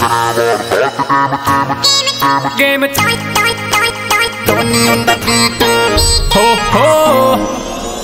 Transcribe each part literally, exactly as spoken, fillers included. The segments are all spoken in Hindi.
Game Tony on the beat. Ho ho.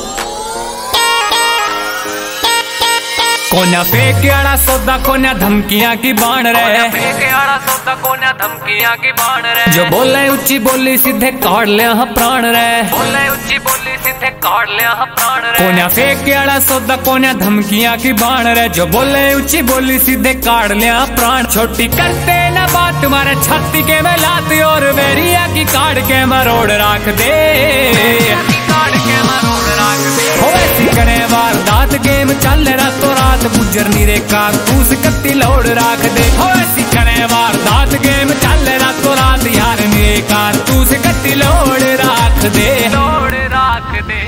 कोन्या फेंके आड़ा सौदा कोन्या धमकियां की बाण रहे, फेंके आड़ा सौदा कोन्या धमकियां की बाण रहे। जो बोले ऊंची बोली सीधे काट ले हाँ प्राण रहे, बोले ऊंची बोली सीधे काट ले हाँ प्राण रहे। कोन्या फेंके आड़ा सौदा कोन्या धमकियां की बाण रहे। जो बोले ऊंची बोली सीधे काट ले हाँ प्राण। छोटी करते ना बात तुम्हारे छाती के में लाती और वेरिया की काट के मरोड़ रख दे, काट के मरोड़ रख दे। हो ऐसी करे वारदात गेम चल रातों रात गुजर नी रे काकूस कत्ती लोड़ राख दे। हो ऐसी करे वारदात गेम चल रातों रात यार नी रे काकूस कत्ती लोड़ राख दे, लोड़ राख दे।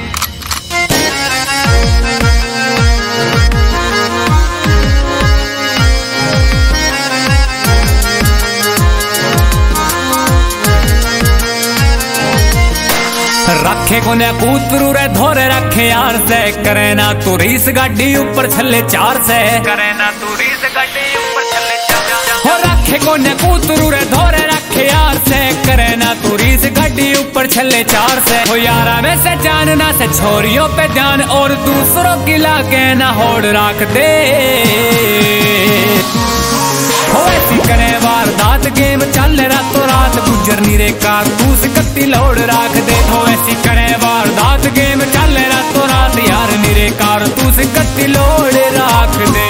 रखे कोने कूतरू रे धोरे रखे यार से, करे ना तू रीस गाड़ी ऊपर छले चार से, करे ना तू रीस गाड़ी ऊपर छले चार। हो रखे कोने कूतरू रे धोरे रखे यार से, करे ना तू रीस गाड़ी ऊपर छले चार से। हो यारा में से जान ना से छोरियों पे ध्यान और दूसरों की लाके ना होड़ रख दे। हो ऐसी करे वारदात गेम चल रातों रात गुजर नी रे काकूस कत्ती लोड़ राख दे। हो ऐसी करे वारदात गेम चल रातों रात यार नी रे कारतूस कत्ती लोड़ राख दे।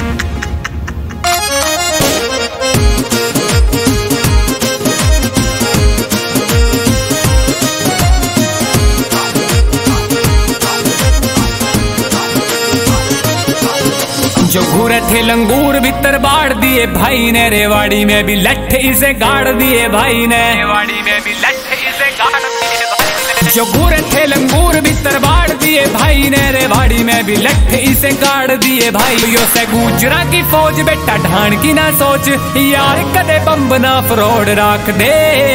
जो घूरे थे लंगूर भीतर बाढ़ दिए भाई ने, रेवाड़ी में भी लठ इसे गाड़ दिए भाई ने, रेवाड़ी में भी लठ इसे गाड़ दिए भाई ने। जो घूरे थे लंगूर भीतर बाढ़ दिए भाई ने, रेवाड़ी में भी लठ इसे गाड़ दिए भाई। यो से गुजरा की फौज बेटा ढाण की ना सोच यार कदे बम्ब ना फरोड़ रख दे।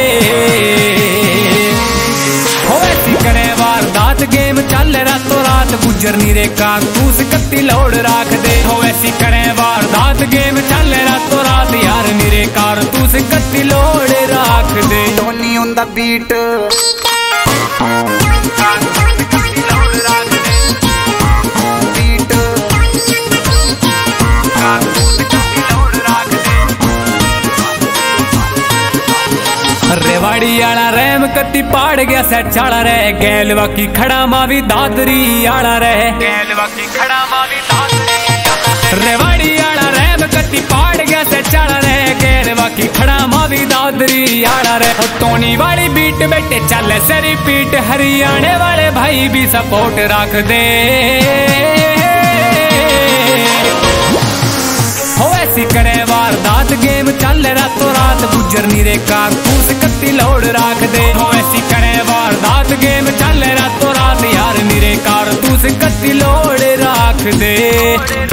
हो ऐसी करे वारदात गेम चल रातों रात गुजर नी रे काकूस कत्ती लोड़ राख दे। हो ऐसी करे वारदात गेम चल रातों रात यार नी रे कारतूस कत्ती लोड़ राख दे। Tony on the beat. Rewari आला रैम कत्ती पाड़ गया से चाड़ा रहे, गैलवा की खड़ा मावी दादरी आला रहे, गैलवा की खड़ा मावी दादरी। रेवाड़ी आला रैम कत्ती पाड़ गया से चाड़ा रहे, गैलवा की खड़ा मावी दादरी आला रहे। टोनी वाली बीट बेटे चल से रिपीट, हरियाणे वाले भाई भी सपोर्ट रख दे। हो ऐसी करे वारदात गेम चल रातों रात गुजर नी रे काकूस कत्ती लोड़ राख दे। हो ऐसी करे वारदात गेम चल रातों रात यार नी रे कारतूस कत्ती लोड़ राख दे।